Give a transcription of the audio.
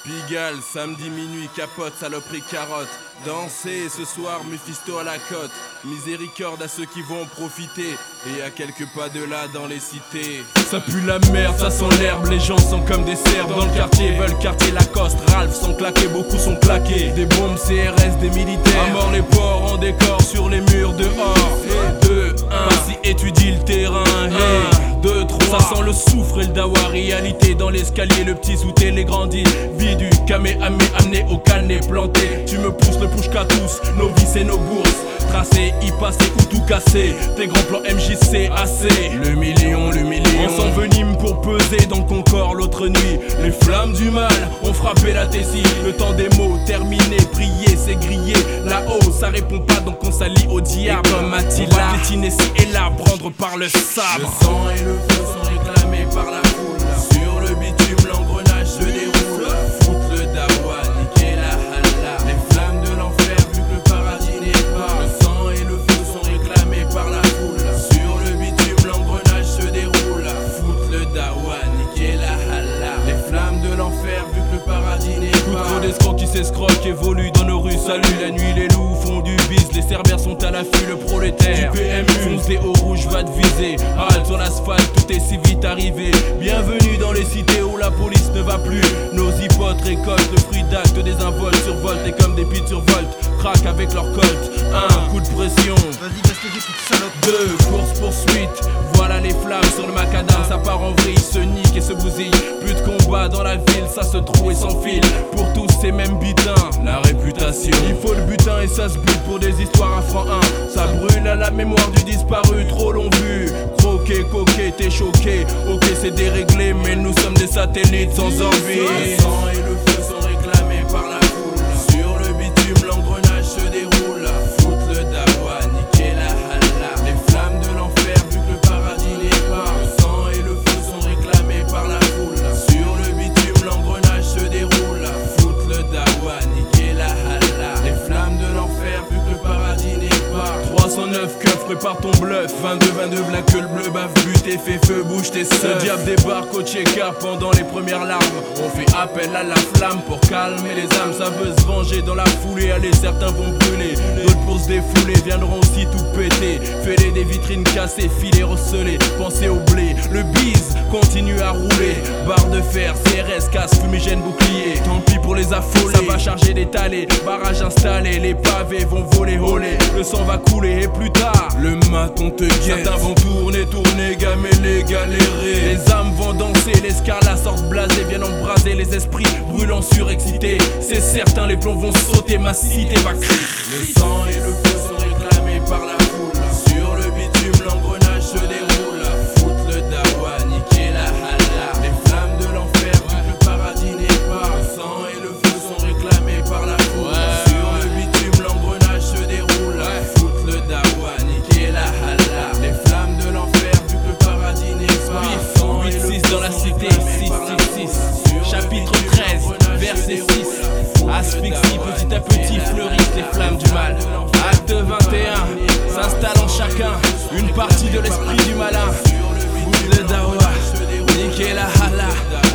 Pigalle, samedi minuit, capote, saloperie, carotte. Danser ce soir, Mephisto à la côte. Miséricorde à ceux qui vont en profiter. Et à quelques pas de là dans les cités. Ça pue la merde, ça sent l'herbe. Les gens sont comme des cerfs dans le quartier. Veulent quartier Lacoste, Ralph sont claqués, beaucoup sont claqués. Des bombes CRS, des militaires. À mort les porcs en décor sur les murs dehors. 2, 1, vas-y étudie le terrain. 1, 2, 3, ça sent le soufre et le dawa. Réalité dans l'escalier, le petit sous télégrandi. Vie du Kamehameha amené au canet planté. Tu me pousses le push qu'à tous, nos vies et nos bourses. Tracé, y passer ou tout casser. Tes grands plans MJC assez. Le million. On s'envenime pour peser dans le Concorde l'autre nuit. Les flammes du mal ont frappé la Tessie. Le temps des mots terminé, prier c'est griller. Là-haut ça répond pas donc on s'allie au diable. Et comme Attila, on va piétiner ci et là, prendre par le sabre. Le sang et le feu sont réclamés par la foule. Sur le bitume l'engrenage se déroule. Foutre le dawa, niquer la halla. Les flammes de l'enfer vu que le paradis n'est pas. Le sang et le feu sont réclamés par la foule. Sur le bitume l'engrenage se déroule. Foutre le dawa, niquer la halla. Les flammes de l'enfer vu que le paradis n'est pas. Trop d'escrocs qui s'escroquent évoluent dans nos rues. Salut la nuit, les loups font du bis. Les cerbères sont à l'affût, le prolétaire du PMU fonce des hauts rouges va te viser. Halte sur l'asphalte, tout est si vite arrivé. Bienvenue dans les cités où la police ne va plus. Nos hypotes récoltent le fruit d'actes désinvoltes. Survoltent et comme des pites survoltent craquent avec leur colt. 1, coup de pression. Vas-y, baisse les yeux, petite salope. 2, course poursuite. Voilà les flammes sur le macadam. Ça part en vrille, se nique et se bousille. Plus de combat dans la ville, ça se trouve et s'enfile. Pour tous ces mêmes butins, la réputation. Il faut le butin et ça se bute pour des histoires à franc 1. Ça brûle à la mémoire du disparu, trop long vu. Croqué, coqué, t'es choqué. Ok c'est déréglé mais nous sommes des satellites sans envie. Le sang et le feu sont réclamés par la foule. Sur le bitume l'engrenage se déroule. Foutre le dawa, niquer la halla. Les flammes de l'enfer vu que le paradis n'est pas. Le sang et le feu sont réclamés par la foule. Sur le bitume l'engrenage se déroule. Foutre le dawa, niquer la halla. Les flammes de l'enfer vu que le paradis n'est pas. 309 keufs, prépare ton bluff. 22 black que le bleu bave, but et fait feu, bouge tes seufs. Le diable débarque au checker pendant les premières larmes. On fait appel à la flamme pour calmer les âmes. Ça veut se venger dans la foulée. Allez, certains vont brûler, d'autres pour se défouler viendront aussi tout péter. Fêler des vitrines cassées, filets recelés. Pensez au blé, le bise continue à rouler. Barre de fer, CRS, casse, fumigène, bouclier. Tant pis pour les affolés, ça va charger d'étaler. Barrage installé, les pavés vont voler, voler. Le sang va couler et plus tard, le maton te guette. Certains vont tourner, gameler, galérer. Les âmes vont danser, les scarlats sortent blasés. Viennent embraser les esprits brûlants surexcités. C'est certain, les plombs vont sauter, ma cité va crier. Le sang et le feu sont réclamés par la foule. Sur le bitume l'engrenage se déroule. Foutre le dawa, niquer la halla. Les flammes de l'enfer vu que le paradis n'est pas. Le sang et le feu sont réclamés par la foule. Sur le bitume l'engrenage se déroule. Foutre le dawa, niquer la halla. Les flammes de l'enfer vu que le paradis n'est pas. Pif, 8-6 dans la cité, 6-6-6. Chapitre 13, verset 6. Asphyxie, petit à petit fleurissent les flammes du mal. Acte 21, s'installe en chacun une partie de l'esprit du malin. Foutre le dawa, niquer la halla.